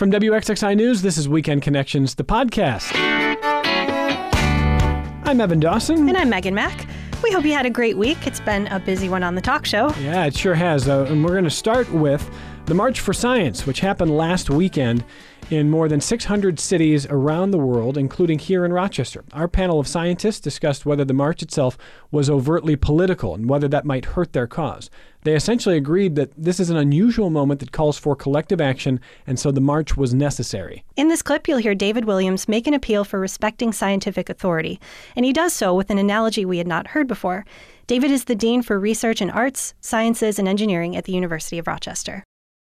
From WXXI News, this is Weekend Connections, the podcast. I'm Evan Dawson. And I'm Megan Mack. We hope you had a great week. It's been a busy one on the talk show. Yeah, it sure has. And we're going to start with the March for Science, which happened last weekend in more than 600 cities around the world, including here in Rochester. Our panel of scientists discussed whether the march itself was overtly political and whether that might hurt their cause. They essentially agreed that this is an unusual moment that calls for collective action, and so the march was necessary. In this clip, you'll hear David Williams make an appeal for respecting scientific authority, and he does so with an analogy we had not heard before. David is the Dean for Research in Arts, Sciences, and Engineering at the University of Rochester.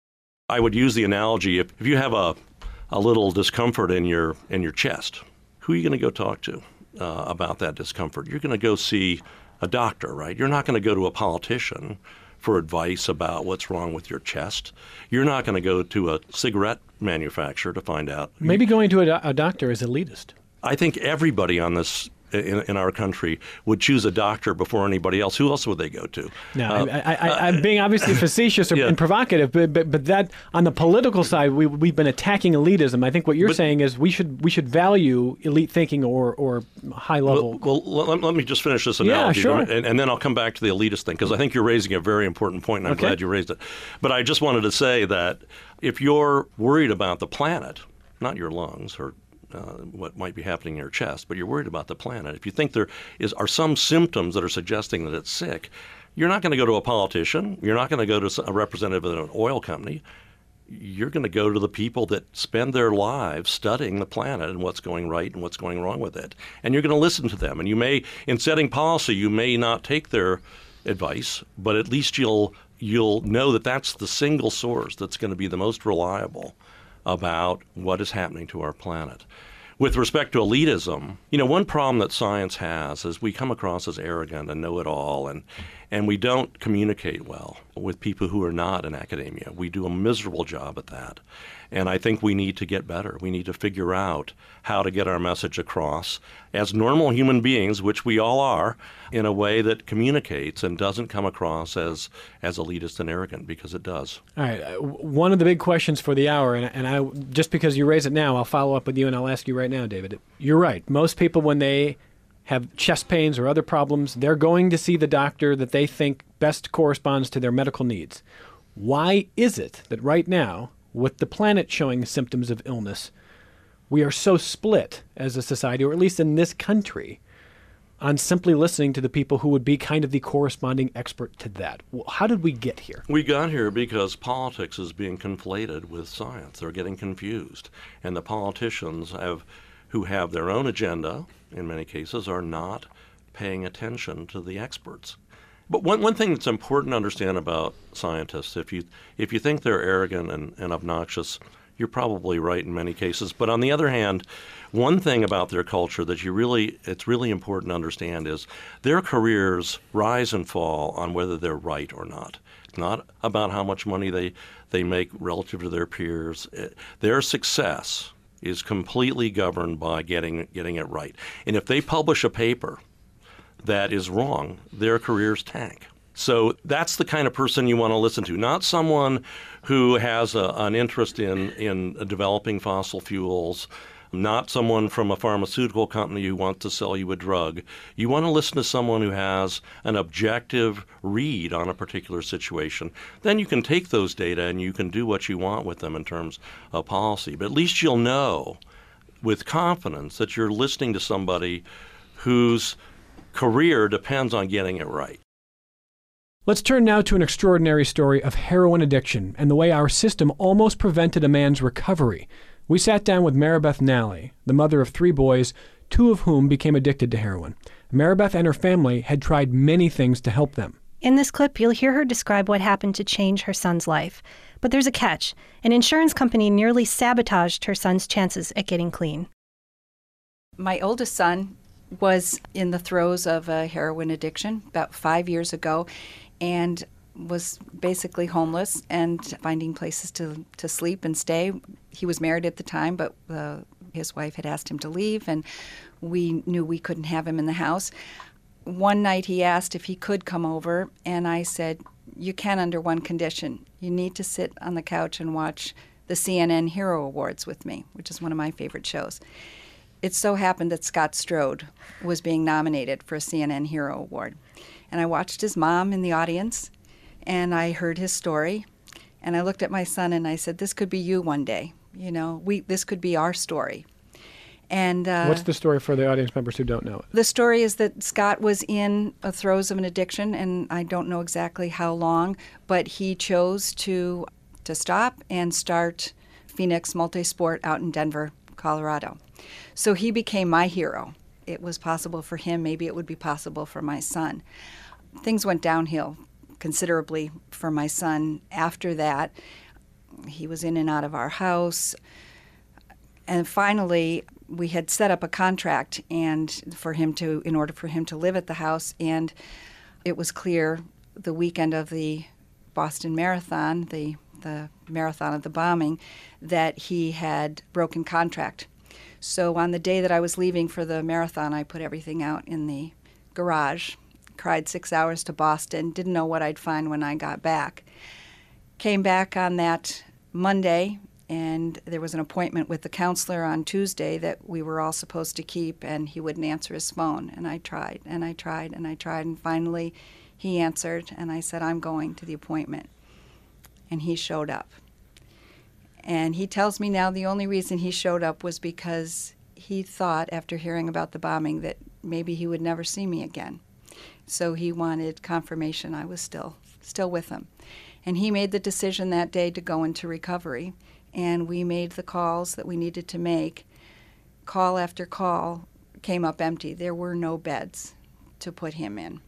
I would use the analogy, if you have a little discomfort in your chest, who are you going to go talk to about that discomfort? You're going to go see a doctor, right? You're not going to go to a politician for advice about what's wrong with your chest. You're not going to go to a cigarette manufacturer to find out. Maybe going to a doctor is elitist. I think everybody on this in our country would choose a doctor before anybody else. Who else would they go to? No, I'm being obviously facetious and provocative, but that on the political side, we've been attacking elitism. I think what you're saying is we should value elite thinking or high level. Well, let me just finish this analogy, yeah, sure. and then I'll come back to the elitist thing, because I think you're raising a very important point, and I'm glad you raised it. But I just wanted to say that if you're worried about the planet, not your lungs or what might be happening in your chest, but you're worried about the planet. If you think there are some symptoms that are suggesting that it's sick, you're not going to go to a politician. You're not going to go to a representative of an oil company. You're going to go to the people that spend their lives studying the planet and what's going right and what's going wrong with it. And you're going to listen to them. And you may, in setting policy, you may not take their advice, but at least you'll know that that's the single source that's going to be the most reliable about what is happening to our planet. With respect to elitism, one problem that science has is we come across as arrogant and know-it-all, and we don't communicate well with people who are not in academia. We do a miserable job at that. And I think we need to get better. We need to figure out how to get our message across as normal human beings, which we all are, in a way that communicates and doesn't come across as elitist and arrogant, because it does. All right. One of the big questions for the hour, and I just because you raise it now, I'll follow up with you and I'll ask you right now, David. You're right. Most people, when they have chest pains or other problems, they're going to see the doctor that they think best corresponds to their medical needs. Why is it that right now, with the planet showing symptoms of illness, we are so split as a society, or at least in this country, on simply listening to the people who would be kind of the corresponding expert to that? How did we get here? We got here because politics is being conflated with science. They're getting confused. And the politicians who have their own agenda, in many cases, are not paying attention to the experts. But one thing that's important to understand about scientists, if you think they're arrogant and obnoxious, you're probably right in many cases. But on the other hand, one thing about their culture that it's really important to understand is their careers rise and fall on whether they're right or not. It's not about how much money they make relative to their peers. Their success is completely governed by getting it right. And if they publish a paper that is wrong, their careers tank. So that's the kind of person you want to listen to, not someone who has an interest in developing fossil fuels, not someone from a pharmaceutical company who wants to sell you a drug. You want to listen to someone who has an objective read on a particular situation. Then you can take those data and you can do what you want with them in terms of policy. But at least you'll know with confidence that you're listening to somebody whose career depends on getting it right. Let's turn now to an extraordinary story of heroin addiction and the way our system almost prevented a man's recovery. We sat down with Maribeth Nally, the mother of 3 boys, 2 of whom became addicted to heroin. Maribeth and her family had tried many things to help them. In this clip, you'll hear her describe what happened to change her son's life. But there's a catch. An insurance company nearly sabotaged her son's chances at getting clean. My oldest son was in the throes of a heroin addiction about 5 years ago and was basically homeless and finding places to sleep and stay. He was married at the time, but his wife had asked him to leave, and we knew we couldn't have him in the house. One night he asked if he could come over, and I said, "You can under one condition. You need to sit on the couch and watch the CNN Hero Awards with me, which is one of my favorite shows. It so happened that Scott Strode was being nominated for a CNN Hero Award. And I watched his mom in the audience, and I heard his story, and I looked at my son and I said, this could be you one day. You know, this could be our story. And what's the story for the audience members who don't know it? The story is that Scott was in the throes of an addiction, and I don't know exactly how long, but he chose to stop and start Phoenix Multisport out in Denver, Colorado. So he became my hero. It was possible for him. Maybe it would be possible for my son. Things went downhill considerably for my son after that. He was in and out of our house. And finally, we had set up a contract and in order for him to live at the house, and it was clear the weekend of the Boston Marathon, the marathon of the bombing, that he had broken contract. So on the day that I was leaving for the marathon, I put everything out in the garage, cried 6 hours to Boston, didn't know what I'd find when I got back. Came back on that Monday, and there was an appointment with the counselor on Tuesday that we were all supposed to keep, and he wouldn't answer his phone. And I tried, and I tried, and I tried, and finally he answered, and I said, I'm going to the appointment. And he showed up. And he tells me now the only reason he showed up was because he thought, after hearing about the bombing, that maybe he would never see me again. So he wanted confirmation I was still with him. And he made the decision that day to go into recovery. And we made the calls that we needed to make. Call after call came up empty. There were no beds to put him in,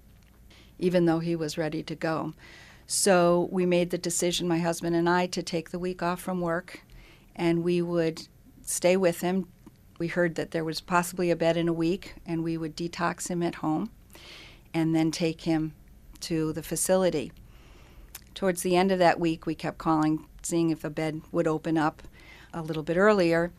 even though he was ready to go. So we made the decision, my husband and I, to take the week off from work, and we would stay with him. We heard that there was possibly a bed in a week, and we would detox him at home and then take him to the facility. Towards the end of that week, we kept calling, seeing if a bed would open up a little bit earlier,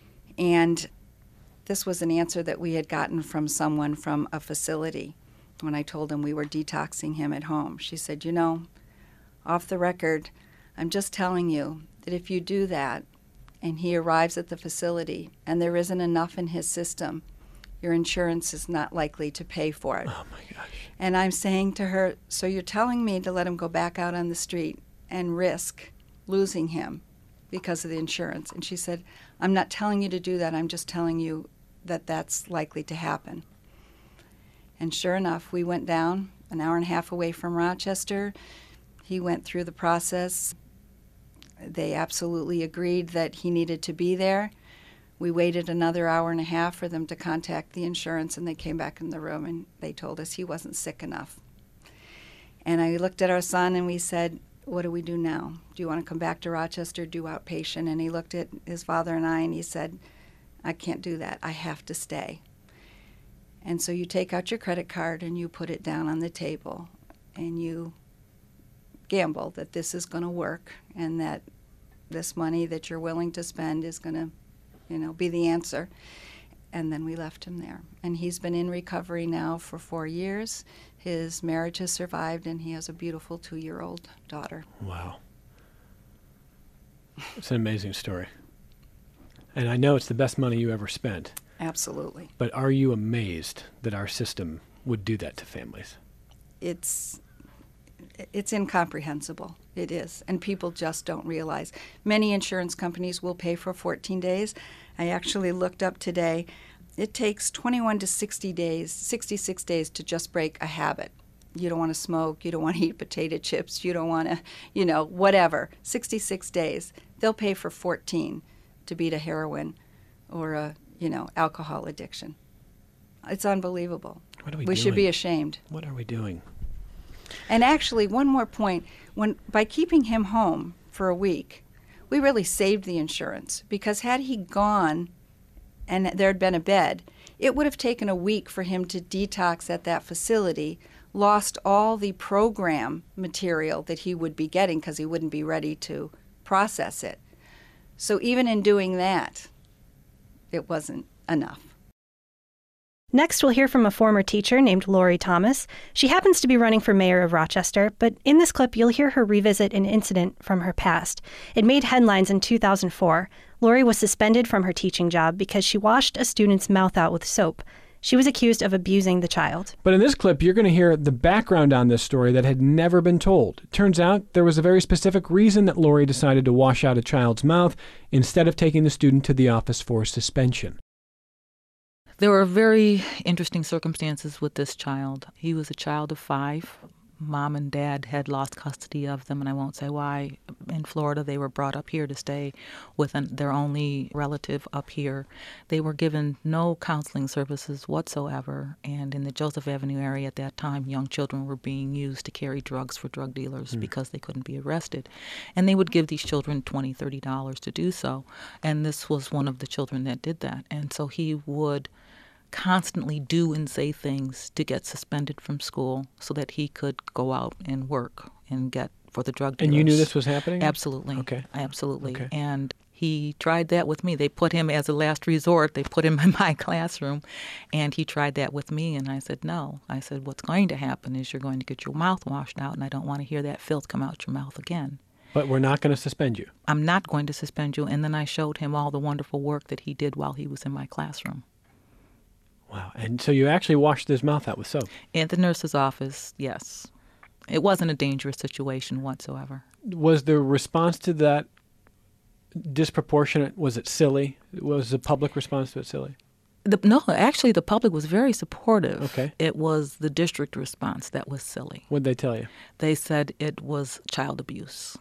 and this was an answer that we had gotten from someone from a facility when I told him we were detoxing him at home. She said, you know, off the record, I'm just telling you that if you do that and he arrives at the facility and there isn't enough in his system, your insurance is not likely to pay for it. Oh, my gosh. And I'm saying to her, so you're telling me to let him go back out on the street and risk losing him because of the insurance? And she said, I'm not telling you to do that. I'm just telling you that that's likely to happen. And sure enough, we went down an hour and a half away from Rochester. He went through the process. They absolutely agreed that he needed to be there. We waited another hour and a half for them to contact the insurance, and they came back in the room and they told us he wasn't sick enough. And I looked at our son and we said, what do we do now? Do you want to come back to Rochester, do outpatient? And he looked at his father and I and he said, I can't do that. I have to stay. And so you take out your credit card and you put it down on the table and you gamble that this is going to work and that this money that you're willing to spend is going to, be the answer. And then we left him there. And he's been in recovery now for 4 years. His marriage has survived, and he has a beautiful 2-year-old daughter. Wow. It's an amazing story. And I know it's the best money you ever spent. Absolutely. But are you amazed that our system would do that to families? It's incomprehensible. It is. And people just don't realize. Many insurance companies will pay for 14 days. I actually looked up today. It takes 21 to 60 days, 66 days to just break a habit. You don't want to smoke. You don't want to eat potato chips. You don't want to, whatever. 66 days. They'll pay for 14 to beat a heroin or a, alcohol addiction. It's unbelievable. What are we We doing? should be ashamed. What are we doing? And actually, one more point. By keeping him home for a week, we really saved the insurance, because had he gone and there had been a bed, it would have taken a week for him to detox at that facility, lost all the program material that he would be getting because he wouldn't be ready to process it. So even in doing that, it wasn't enough. Next, we'll hear from a former teacher named Lori Thomas. She happens to be running for mayor of Rochester, but in this clip, you'll hear her revisit an incident from her past. It made headlines in 2004. Lori was suspended from her teaching job because she washed a student's mouth out with soap. She was accused of abusing the child. But in this clip, you're going to hear the background on this story that had never been told. It turns out there was a very specific reason that Lori decided to wash out a child's mouth instead of taking the student to the office for suspension. There were very interesting circumstances with this child. He was a child of 5. Mom and Dad had lost custody of them, and I won't say why. In Florida, they were brought up here to stay with their only relative up here. They were given no counseling services whatsoever, and in the Joseph Avenue area at that time, young children were being used to carry drugs for drug dealers because they couldn't be arrested. And they would give these children $20, $30 to do so, and this was one of the children that did that. And so he would constantly do and say things to get suspended from school so that he could go out and work and get for the drug dealers. And you knew this was happening? Absolutely. Okay. Absolutely. Okay. And he tried that with me. They put him as a last resort. They put him in my classroom, and he tried that with me, and I said, no. I said, what's going to happen is you're going to get your mouth washed out, and I don't want to hear that filth come out your mouth again. But we're not going to suspend you. I'm not going to suspend you. And then I showed him all the wonderful work that he did while he was in my classroom. Wow. And so you actually washed his mouth out with soap? At the nurse's office, yes. It wasn't a dangerous situation whatsoever. Was the response to that disproportionate? Was it silly? Was the public response to it silly? No, actually, the public was very supportive. Okay. It was the district response that was silly. What did they tell you? They said it was child abuse.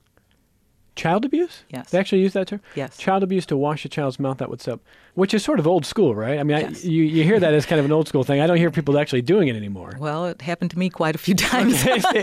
Child abuse? Yes. They actually use that term? Yes. Child abuse to wash a child's mouth out with soap, which is sort of old school, right? I mean, Yes. you hear that as kind of an old school thing. I don't hear people actually doing it anymore. Well, it happened to me quite a few times.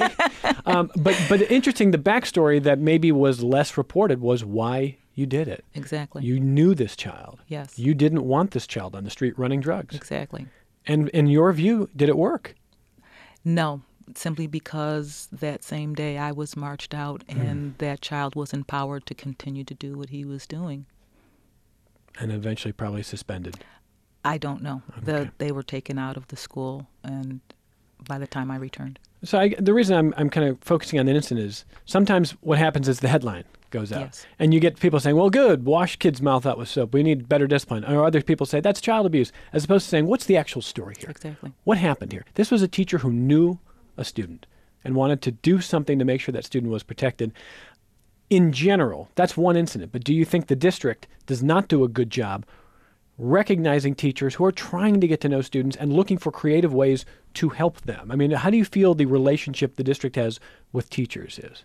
But interesting, the backstory that maybe was less reported was why you did it. Exactly. You knew this child. Yes. You didn't want this child on the street running drugs. Exactly. And in your view, did it work? No, simply because that same day I was marched out and that child was empowered to continue to do what he was doing. And eventually probably suspended. I don't know. Okay. They were taken out of the school, and by the time I returned. So the reason I'm kind of focusing on the incident is sometimes what happens is the headline goes out. Yes. And you get people saying, well, good, wash kids' mouth out with soap. We need better discipline. Or other people say, that's child abuse, as opposed to saying, what's the actual story here? Exactly. What happened here? This was a teacher who knew a student and wanted to do something to make sure that student was protected. In general, that's one incident. But do you think the district does not do a good job recognizing teachers who are trying to get to know students and looking for creative ways to help them? I mean, how do you feel the relationship the district has with teachers is?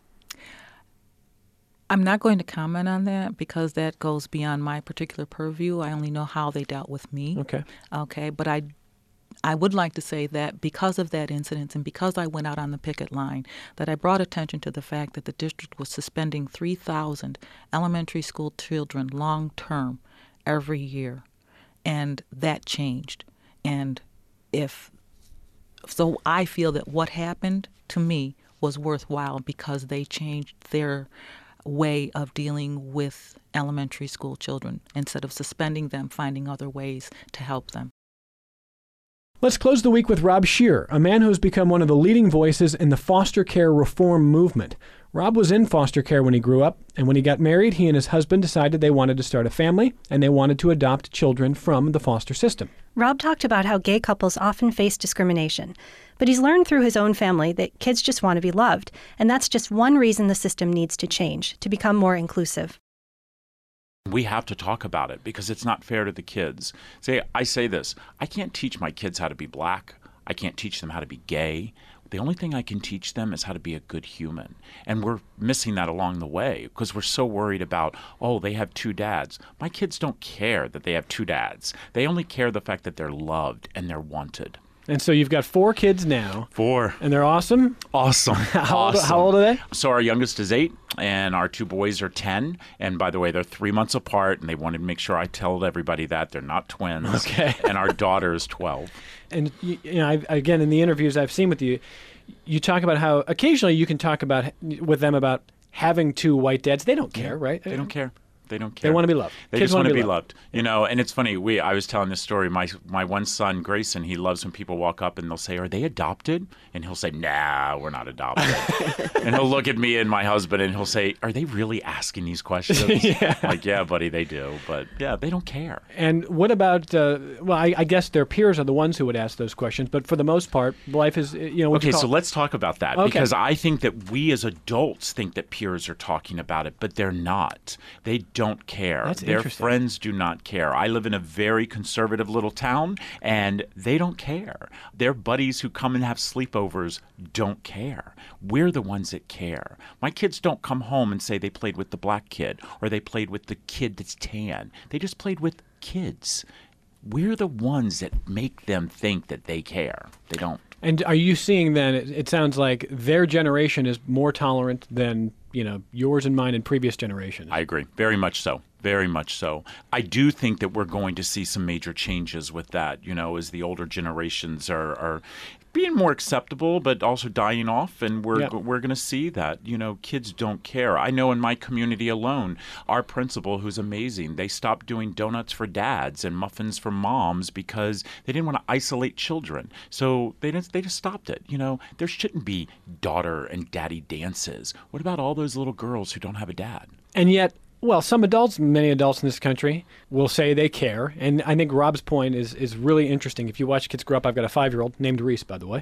I'm not going to comment on that because that goes beyond my particular purview. I only know how they dealt with me. Okay. Okay, but I would like to say that because of that incident and because I went out on the picket line, that I brought attention to the fact that the district was suspending 3,000 elementary school children long-term every year, and that changed. And so I feel that what happened to me was worthwhile because they changed their way of dealing with elementary school children. Instead of suspending them, finding other ways to help them. Let's close the week with Rob Scheer, a man who has become one of the leading voices in the foster care reform movement. Rob was in foster care when he grew up, and when he got married, he and his husband decided they wanted to start a family, and they wanted to adopt children from the foster system. Rob talked about how gay couples often face discrimination, but he's learned through his own family that kids just want to be loved, and that's just one reason the system needs to change, to become more inclusive. We have to talk about it because it's not fair to the kids. I say this, I can't teach my kids how to be black. I can't teach them how to be gay. The only thing I can teach them is how to be a good human. And we're missing that along the way because we're so worried about, oh, they have 2 dads. My kids don't care that they have 2 dads. They only care the fact that they're loved and they're wanted. And so you've got 4 kids now. 4. And they're awesome? Awesome. How old are they? So our youngest is 8, and our 2 boys are 10. And by the way, they're 3 months apart, and they wanted to make sure I told everybody that they're not twins. Okay. And our daughter is 12. And you know, again, in the interviews I've seen with you, you talk about how occasionally you can talk about with them about having 2 white dads. They don't care, right? They don't care. They don't care. They want to be loved. They Kids just want to be loved. loved. And it's funny. I was telling this story. My one son, Grayson, he loves when people walk up and they'll say, "Are they adopted?" And he'll say, "Nah, we're not adopted." And he'll look at me and my husband and he'll say, "Are they really asking these questions?" Like, yeah, buddy, they do. But yeah, they don't care. And what about? I guess their peers are the ones who would ask those questions. But for the most part, life is. Okay, so let's talk about that because I think that we as adults think that peers are talking about it, but they're not. They don't care. That's Their interesting. friends do not care. I live in a very conservative little town, and they don't care. Their buddies who come and have sleepovers don't care. We're the ones that care. My kids don't come home and say they played with the black kid or they played with the kid that's tan. They just played with kids. We're the ones that make them think that they care. They don't. And are you seeing then, it sounds like their generation is more tolerant than, yours and mine in previous generations? I agree. Very much so. Very much so. I do think that we're going to see some major changes with that, as the older generations are being more acceptable, but also dying off. And we're going to see that, kids don't care. I know in my community alone, our principal, who's amazing, they stopped doing donuts for dads and muffins for moms because they didn't want to isolate children. So they just stopped it. There shouldn't be daughter and daddy dances. What about all those little girls who don't have a dad? And yet, many adults in this country will say they care. And I think Rob's point is really interesting. If you watch kids grow up, I've got a 5-year-old named Reese, by the way.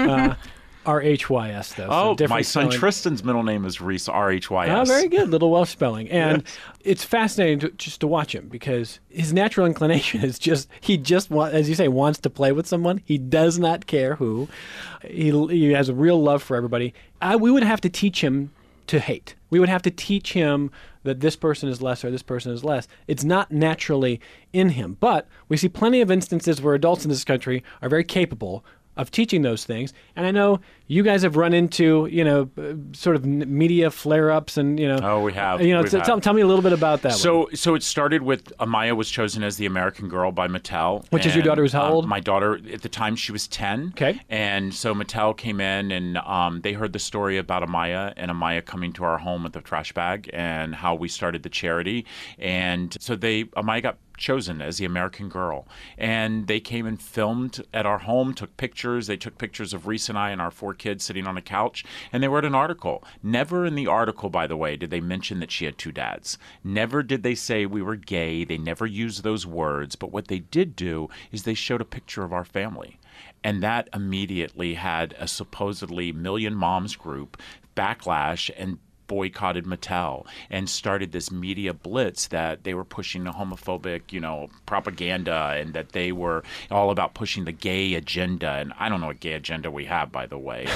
R-H-Y-S, though. Oh, so my son spelling. Tristan's middle name is Reese, R-H-Y-S. Oh, very good. Little Welsh spelling. And it's fascinating just to watch him because his natural inclination is he as you say, wants to play with someone. He does not care who. He has a real love for everybody. We would have to teach him to hate. We would have to teach him that this person is less or this person is less. It's not naturally in him. But we see plenty of instances where adults in this country are very capable of teaching those things. And I know you guys have run into, sort of media flare-ups and, Oh, we have. Tell me a little bit about that. So it started with Amaya was chosen as the American Girl by Mattel. Which is your daughter who's how old? My daughter, at the time, she was 10. Okay. And so Mattel came in and they heard the story about Amaya and Amaya coming to our home with a trash bag and how we started the charity. And so Amaya got chosen as the American Girl. And they came and filmed at our home, took pictures. They took pictures of Reese and I and our 4 kids sitting on a couch. And they wrote an article. Never in the article, by the way, did they mention that she had 2 dads. Never did they say we were gay. They never used those words. But what they did do is they showed a picture of our family. And that immediately had a supposedly Million Moms group backlash and boycotted Mattel and started this media blitz that they were pushing the homophobic, propaganda and that they were all about pushing the gay agenda. And I don't know what gay agenda we have, by the way.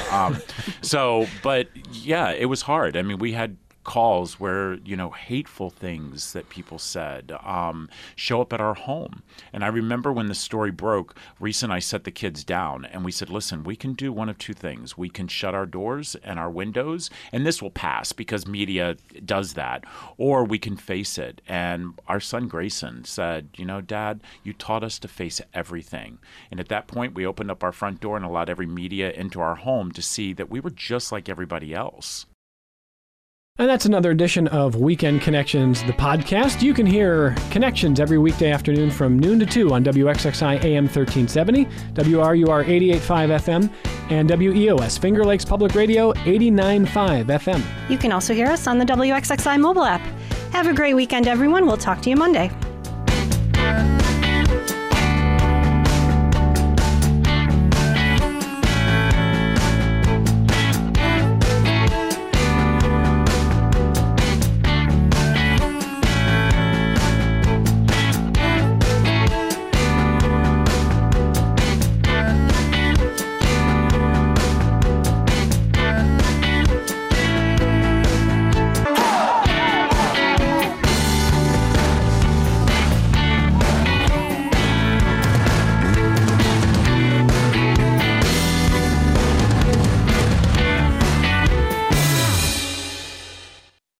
But yeah, it was hard. I mean, we had calls where, hateful things that people said show up at our home. And I remember when the story broke, Reese and I set the kids down and we said, listen, we can do one of 2 things. We can shut our doors and our windows, and this will pass because media does that, or we can face it. And our son Grayson said, Dad, you taught us to face everything. And at that point, we opened up our front door and allowed every media into our home to see that we were just like everybody else. And that's another edition of Weekend Connections, the podcast. You can hear Connections every weekday afternoon from noon to 2 on WXXI AM 1370, WRUR 88.5 FM, and WEOS Finger Lakes Public Radio 89.5 FM. You can also hear us on the WXXI mobile app. Have a great weekend, everyone. We'll talk to you Monday.